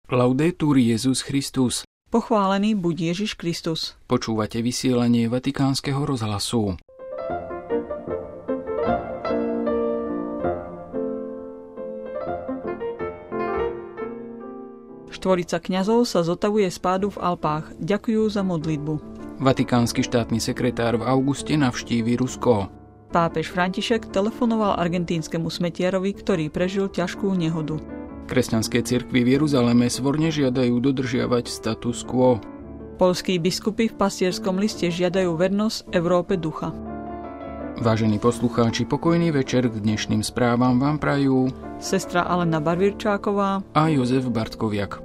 Laudetur Jesus Christus. Pochválený buď Ježiš Kristus. Počúvate vysielanie Vatikánskeho rozhlasu. Štvorica kňazov sa zotavuje spádu v Alpách. Ďakujú za modlitbu. Vatikánsky štátny sekretár v auguste navštívi Rusko. Pápež František telefonoval argentínskemu smetiarovi, ktorý prežil ťažkú nehodu. Kresťanské cirkvi v Jeruzaleme svorne žiadajú dodržiavať status quo. Poľskí biskupy v pastierskom liste žiadajú vernosť Európe ducha. Vážení poslucháči, pokojný večer k dnešným správam vám prajú sestra Alena Barvirčáková a Jozef Bartkoviak.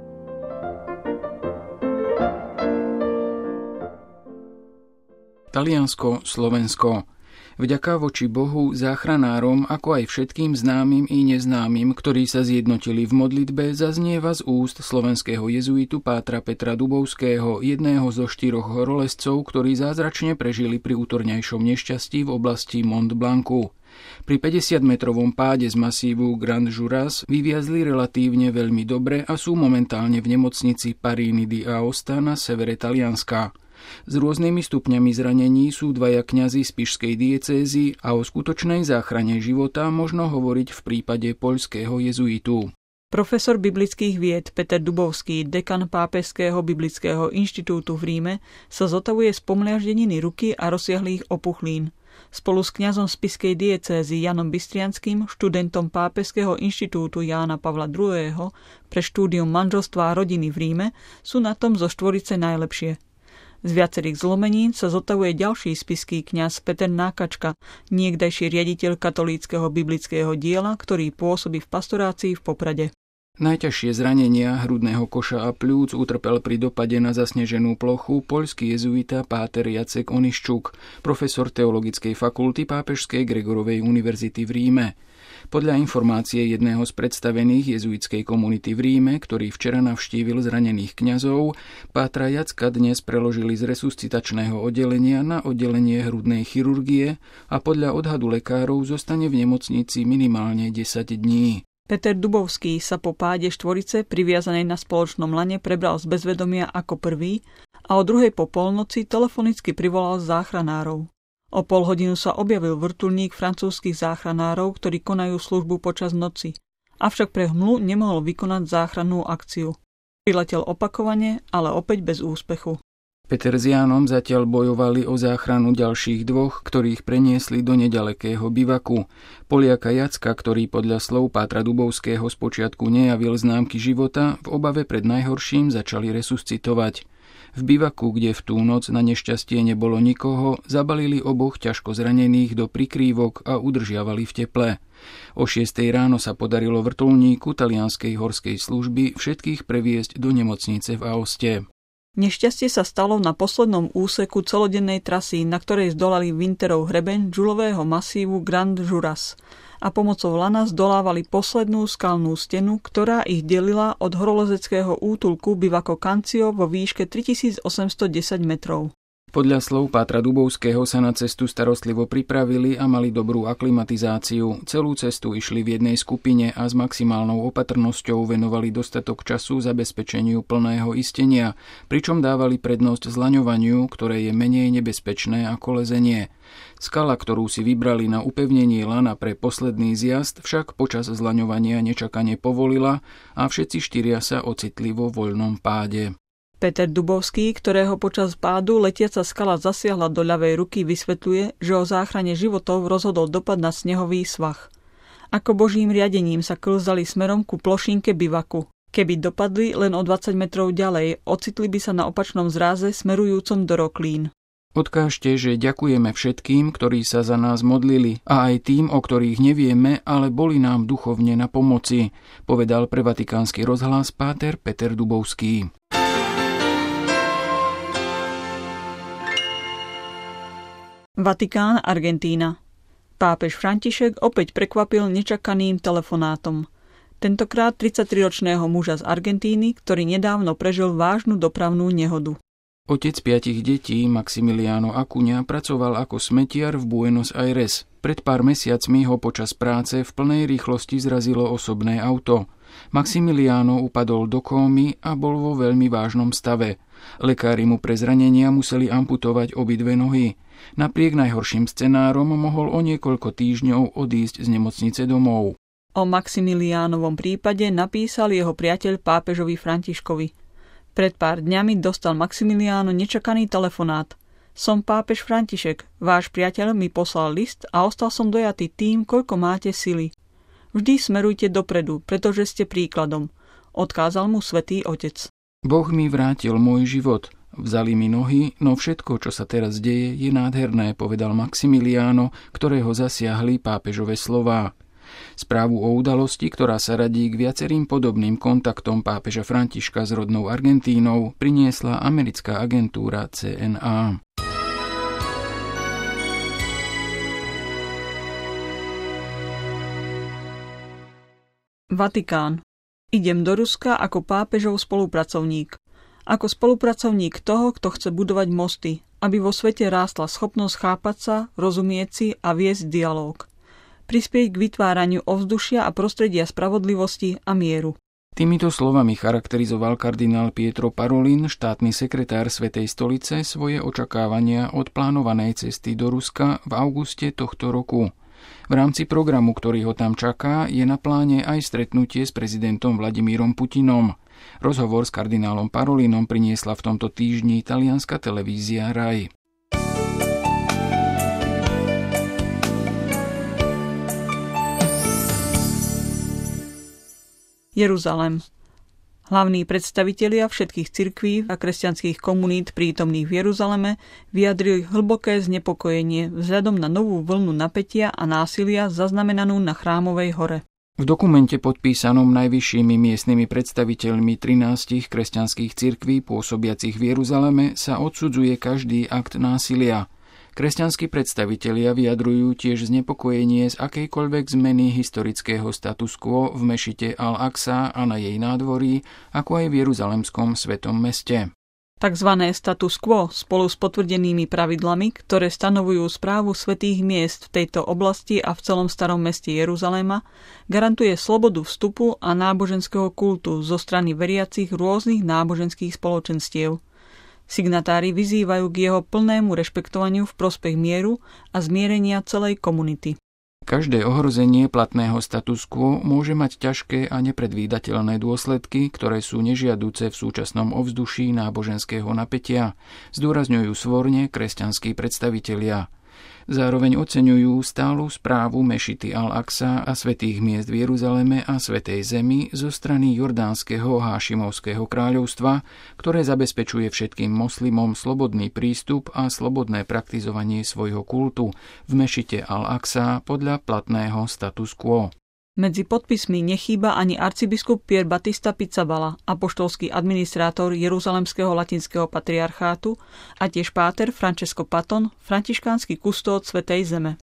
Taliansko, Slovensko. Vďaka voči Bohu, záchranárom, ako aj všetkým známym i neznámym, ktorí sa zjednotili v modlitbe, zaznieva z úst slovenského jezuitu pátra Petra Dubovského, jedného zo 4 horolezcov, ktorí zázračne prežili pri útorňajšom nešťastí v oblasti Mont Blancu. Pri 50-metrovom páde z masívu Grand Juras vyviazli relatívne veľmi dobre a sú momentálne v nemocnici Parini di Aosta na severe Talianska. S rôznymi stupňami zranení sú 2 kňazi z Spišskej diecézy a o skutočnej záchrane života možno hovoriť v prípade poľského jezuitu. Profesor biblických vied Peter Dubovský, dekan Pápežského biblického inštitútu v Ríme, sa zotavuje z pomliaždeniny ruky a rozsiahlých opuchlín. Spolu s kňazom Spišskej diecézy Janom Bystrianským, študentom Pápežského inštitútu Jána Pavla II. Pre štúdium manželstva a rodiny v Ríme sú na tom zo štvorice najlepšie. Z viacerých zlomenín sa zotavuje ďalší spišský kňaz Peter Nákačka, niekdajší riaditeľ katolíckeho biblického diela, ktorý pôsobí v pastorácii v Poprade. Najťažšie zranenia hrudného koša a pľúc utrpel pri dopade na zasneženú plochu poľský jezuita páter Jacek Oniščuk, profesor teologickej fakulty Pápežskej Gregorovej univerzity v Ríme. Podľa informácie jedného z predstavených jezuitskej komunity v Ríme, ktorý včera navštívil zranených kňazov, pátra Jacka dnes preložili z resuscitačného oddelenia na oddelenie hrudnej chirurgie a podľa odhadu lekárov zostane v nemocnici minimálne 10 dní. Peter Dubovský sa po páde štvorice priviazanej na spoločnom lane prebral z bezvedomia ako prvý a o 2:00 po polnoci telefonicky privolal záchranárov. O pol hodinu sa objavil vrtuľník francúzskych záchranárov, ktorí konajú službu počas noci. Avšak pre hmlu nemohol vykonať záchrannú akciu. Priletel opakovane, ale opäť bez úspechu. Peter s Jánom zatiaľ bojovali o záchranu ďalších 2, ktorých preniesli do nedalekého bivaku. Poliaka Jacka, ktorý podľa slov pátra Dubovského spočiatku nejavil známky života, v obave pred najhorším začali resuscitovať. V bivaku, kde v tú noc na nešťastie nebolo nikoho, zabalili oboch ťažko zranených do prikrývok a udržiavali v teple. O 6:00 ráno sa podarilo vrtuľníku talianskej horskej služby všetkých previesť do nemocnice v Aoste. Nešťastie sa stalo na poslednom úseku celodennej trasy, na ktorej zdolali Winterov hrebeň džulového masívu Grand Juras a pomocou lana zdolávali poslednú skalnú stenu, ktorá ich delila od horolezeckého útulku Bivako Cancio vo výške 3810 metrov. Podľa slov pátra Dubovského sa na cestu starostlivo pripravili a mali dobrú aklimatizáciu. Celú cestu išli v jednej skupine a s maximálnou opatrnosťou venovali dostatok času zabezpečeniu plného istenia, pričom dávali prednosť zlaňovaniu, ktoré je menej nebezpečné ako lezenie. Skala, ktorú si vybrali na upevnenie lana pre posledný zjazd, však počas zlaňovania nečakane povolila a všetci 4 sa ocitli vo voľnom páde. Peter Dubovský, ktorého počas pádu letiaca skala zasiahla do ľavej ruky, vysvetľuje, že o záchrane životov rozhodol dopad na snehový svah. Ako božím riadením sa klzali smerom ku plošinke bivaku. Keby dopadli len o 20 metrov ďalej, ocitli by sa na opačnom zráze smerujúcom do Roklín. Odkážte, že ďakujeme všetkým, ktorí sa za nás modlili a aj tým, o ktorých nevieme, ale boli nám duchovne na pomoci, povedal pre Vatikánsky rozhlas páter Peter Dubovský. Vatikán, Argentína. Pápež František opäť prekvapil nečakaným telefonátom. Tentokrát 33-ročného muža z Argentíny, ktorý nedávno prežil vážnu dopravnú nehodu. Otec 5 detí, Maximiliano Acuña, pracoval ako smetiar v Buenos Aires. Pred pár mesiacmi ho počas práce v plnej rýchlosti zrazilo osobné auto. Maximiliano upadol do kómy a bol vo veľmi vážnom stave. Lekári mu pre zranenia museli amputovať obidve nohy. Napriek najhorším scenárom mohol o niekoľko týždňov odísť z nemocnice domov. O Maximiliánovom prípade napísal jeho priateľ pápežovi Františkovi. Pred pár dňami dostal Maximiliano nečakaný telefonát. Som pápež František, váš priateľ mi poslal list a ostal som dojatý tým, koľko máte sily. Vždy smerujte dopredu, pretože ste príkladom, odkázal mu svätý Otec. Boh mi vrátil môj život, vzali mi nohy, no všetko, čo sa teraz deje, je nádherné, povedal Maximiliano, ktorého zasiahli pápežové slová. Správu o udalosti, ktorá sa radí k viacerým podobným kontaktom pápeža Františka s rodnou Argentínou, priniesla americká agentúra CNA. Vatikán. Idem do Ruska ako pápežov spolupracovník. Ako spolupracovník toho, kto chce budovať mosty, aby vo svete rástla schopnosť chápať sa, rozumieť si a viesť dialóg. Prispieť k vytváraniu ovzdušia a prostredia spravodlivosti a mieru. Týmito slovami charakterizoval kardinál Pietro Parolin, štátny sekretár Svätej stolice, svoje očakávania od plánovanej cesty do Ruska v auguste tohto roku. V rámci programu, ktorý ho tam čaká, je na pláne aj stretnutie s prezidentom Vladimírom Putinom. Rozhovor s kardinálom Parolinom priniesla v tomto týždni talianska televízia RAI. Jeruzalem. Hlavní predstavitelia všetkých cirkví a kresťanských komunít prítomných v Jeruzaleme vyjadrili hlboké znepokojenie vzhľadom na novú vlnu napätia a násilia zaznamenanú na Chrámovej hore. V dokumente podpísanom najvyššími miestnymi predstaviteľmi 13 kresťanských cirkví pôsobiacich v Jeruzaleme sa odsudzuje každý akt násilia. Kresťanskí predstavitelia vyjadrujú tiež znepokojenie z akejkoľvek zmeny historického status quo v mešite Al-Aqsa a na jej nádvorí, ako aj v jeruzalemskom Svätom meste. Takzvané status quo spolu s potvrdenými pravidlami, ktoré stanovujú správu svätých miest v tejto oblasti a v celom starom meste Jeruzaléma, garantuje slobodu vstupu a náboženského kultu zo strany veriacich rôznych náboženských spoločenstiev. Signatári vyzývajú k jeho plnému rešpektovaniu v prospech mieru a zmierenia celej komunity. Každé ohrozenie platného status quo môže mať ťažké a nepredvídateľné dôsledky, ktoré sú nežiaduce v súčasnom ovzduší náboženského napätia, zdôrazňujú svorne kresťanskí predstavitelia. Zároveň oceňujú stálu správu mešity Al-Aqsa a svätých miest v Jeruzaleme a Svätej Zemi zo strany Jordánskeho Hášimovského kráľovstva, ktoré zabezpečuje všetkým moslimom slobodný prístup a slobodné praktizovanie svojho kultu v mešite Al-Aqsa podľa platného status quo. Medzi podpismi nechýba ani arcibiskup Pier Battista Pizzaballa, apoštolský administrátor Jeruzalemského latinského patriarchátu a tiež páter Francesco Paton, františkánsky kustód Svätej Zeme.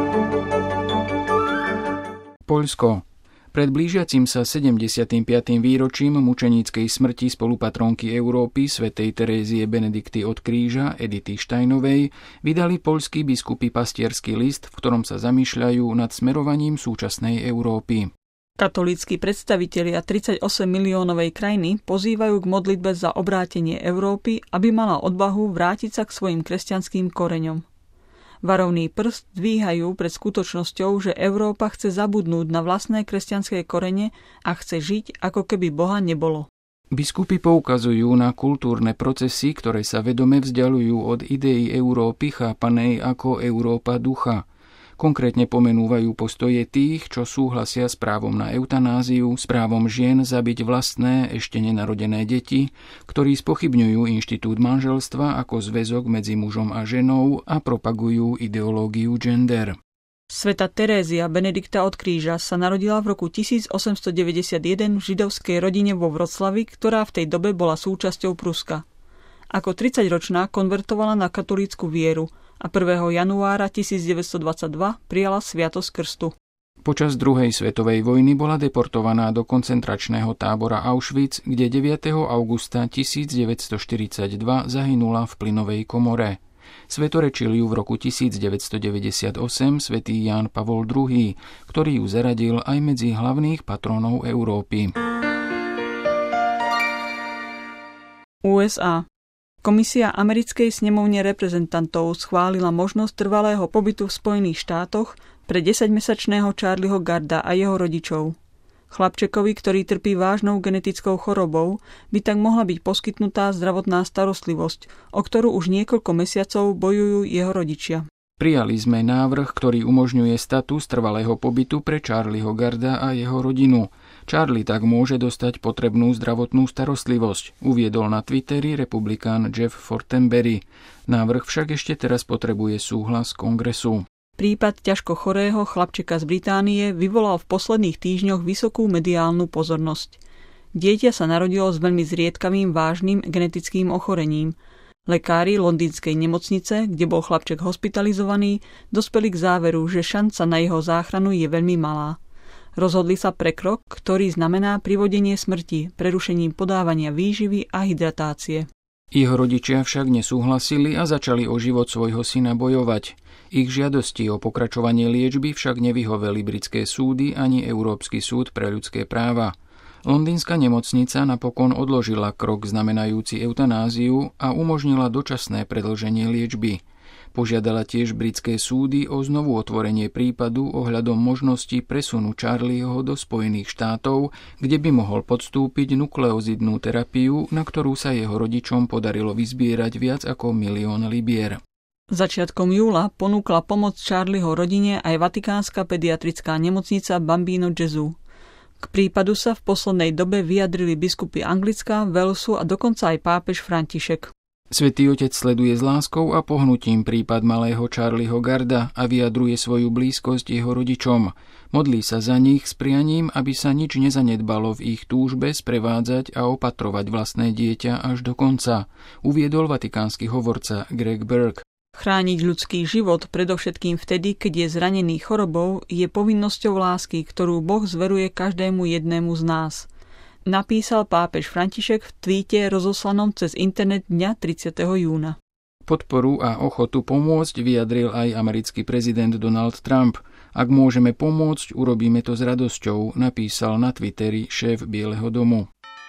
Poľsko. Pred blížiacim sa 75. výročím mučeníckej smrti spolupatronky Európy svätej Terézie Benedikty od kríža Edity Steinovej vydali poľskí biskupy pastierský list, v ktorom sa zamýšľajú nad smerovaním súčasnej Európy. Katolícki predstavitelia 38 miliónovej krajiny pozývajú k modlitbe za obrátenie Európy, aby mala odvahu vrátiť sa k svojim kresťanským koreňom. Varovný prst dvíhajú pred skutočnosťou, že Európa chce zabudnúť na vlastné kresťanské korene a chce žiť, ako keby Boha nebolo. Biskupy poukazujú na kultúrne procesy, ktoré sa vedome vzdialujú od idei Európy chápanej ako Európa ducha. Konkrétne pomenúvajú postoje tých, čo súhlasia s právom na eutanáziu, s právom žien zabiť vlastné, ešte nenarodené deti, ktorí spochybňujú inštitút manželstva ako zväzok medzi mužom a ženou a propagujú ideológiu gender. Svätá Terézia Benedikta od kríža sa narodila v roku 1891 v židovskej rodine vo Vroclavi, ktorá v tej dobe bola súčasťou Pruska. Ako 30-ročná konvertovala na katolícku vieru a 1. januára 1922 prijala sviatosť krstu. Počas druhej svetovej vojny bola deportovaná do koncentračného tábora Auschwitz, kde 9. augusta 1942 zahynula v plynovej komore. Svetorečil ju v roku 1998 svätý Ján Pavol II, ktorý ju zaradil aj medzi hlavných patrónov Európy. USA. Komisia americkej snemovne reprezentantov schválila možnosť trvalého pobytu v Spojených štátoch pre 10-mesačného Charlieho Garda a jeho rodičov. Chlapčekovi, ktorý trpí vážnou genetickou chorobou, by tak mohla byť poskytnutá zdravotná starostlivosť, o ktorú už niekoľko mesiacov bojujú jeho rodičia. Prijali sme návrh, ktorý umožňuje status trvalého pobytu pre Charlieho Garda a jeho rodinu. Charlie tak môže dostať potrebnú zdravotnú starostlivosť, uviedol na Twitteri republikán Jeff Fortenberry. Návrh však ešte teraz potrebuje súhlas kongresu. Prípad ťažko chorého chlapčeka z Británie vyvolal v posledných týždňoch vysokú mediálnu pozornosť. Dieťa sa narodilo s veľmi zriedkavým vážnym genetickým ochorením. Lekári londýnskej nemocnice, kde bol chlapček hospitalizovaný, dospeli k záveru, že šanca na jeho záchranu je veľmi malá. Rozhodli sa pre krok, ktorý znamená privodenie smrti, prerušením podávania výživy a hydratácie. Jeho rodičia však nesúhlasili a začali o život svojho syna bojovať. Ich žiadosti o pokračovanie liečby však nevyhoveli britské súdy ani Európsky súd pre ľudské práva. Londýnska nemocnica napokon odložila krok znamenajúci eutanáziu a umožnila dočasné predĺženie liečby. Požiadala tiež britské súdy o znovu otvorenie prípadu ohľadom možnosti presunu Charlieho do Spojených štátov, kde by mohol podstúpiť nukleozidnú terapiu, na ktorú sa jeho rodičom podarilo vyzbierať viac ako 1 000 000 libier. Začiatkom júla ponúkla pomoc Charlieho rodine aj vatikánska pediatrická nemocnica Bambino Gesù. K prípadu sa v poslednej dobe vyjadrili biskupy Anglicka, Walesu a dokonca aj pápež František. Svätý Otec sleduje s láskou a pohnutím prípad malého Charlieho Garda a vyjadruje svoju blízkosť jeho rodičom. Modlí sa za nich s prianím, aby sa nič nezanedbalo v ich túžbe sprevádzať a opatrovať vlastné dieťa až do konca, uviedol vatikánsky hovorca Greg Burke. Chrániť ľudský život, predovšetkým vtedy, keď je zranený chorobou, je povinnosťou lásky, ktorú Boh zveruje každému jednému z nás. Napísal pápež František v tweete rozoslanom cez internet dňa 30. júna. Podporu a ochotu pomôcť vyjadril aj americký prezident Donald Trump. Ak môžeme pomôcť, urobíme to s radosťou, napísal na Twitteri šéf Bieleho domu.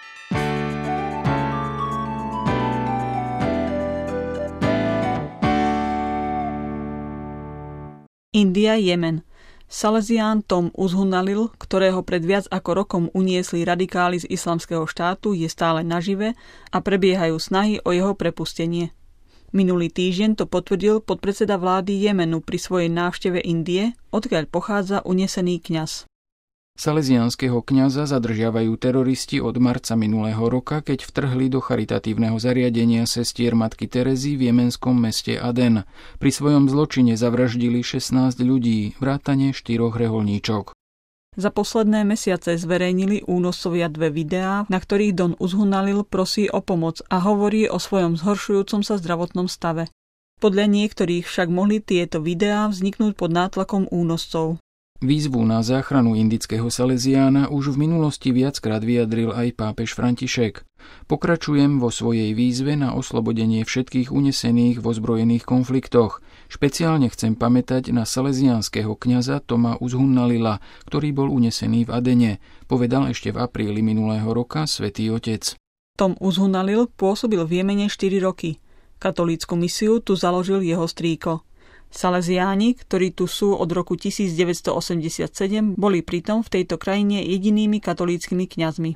India, Jemen. Salesián Tom Uzhunalil, ktorého pred viac ako rokom uniesli radikáli z Islamského štátu, je stále nažive a prebiehajú snahy o jeho prepustenie. Minulý týždeň to potvrdil podpredseda vlády Jemenu pri svojej návšteve Indie, odkiaľ pochádza unesený kňaz. Salesiánskeho kňaza zadržiavajú teroristi od marca minulého roka, keď vtrhli do charitatívneho zariadenia sestier matky Terezy v jemenskom meste Aden. Pri svojom zločine zavraždili 16 ľudí, vrátane 4 reholníčok. Za posledné mesiace zverejnili únoscovia 2 videá, na ktorých Don Uzhunalil prosí o pomoc a hovorí o svojom zhoršujúcom sa zdravotnom stave. Podľa niektorých však mohli tieto videá vzniknúť pod nátlakom únoscov. Výzvu na záchranu indického Salesiána už v minulosti viackrát vyjadril aj pápež František. Pokračujem vo svojej výzve na oslobodenie všetkých unesených v ozbrojených konfliktoch. Špeciálne chcem pamätať na salesiánskeho kňaza Toma Uzhunalila, ktorý bol unesený v Adene, povedal ešte v apríli minulého roka Svätý Otec. Tom Uzhunalil pôsobil v Jemene 4 roky. Katolícku misiu tu založil jeho strýko. Salesiáni, ktorí tu sú od roku 1987, boli pritom v tejto krajine jedinými katolíckymi kňazmi.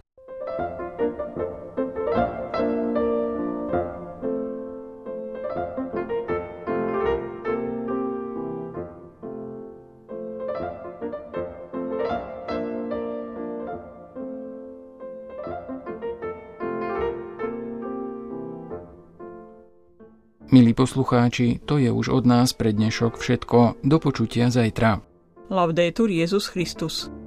Milí poslucháči, to je už od nás pre dnešok všetko. Do počutia zajtra. Laudetur Jesus Christus.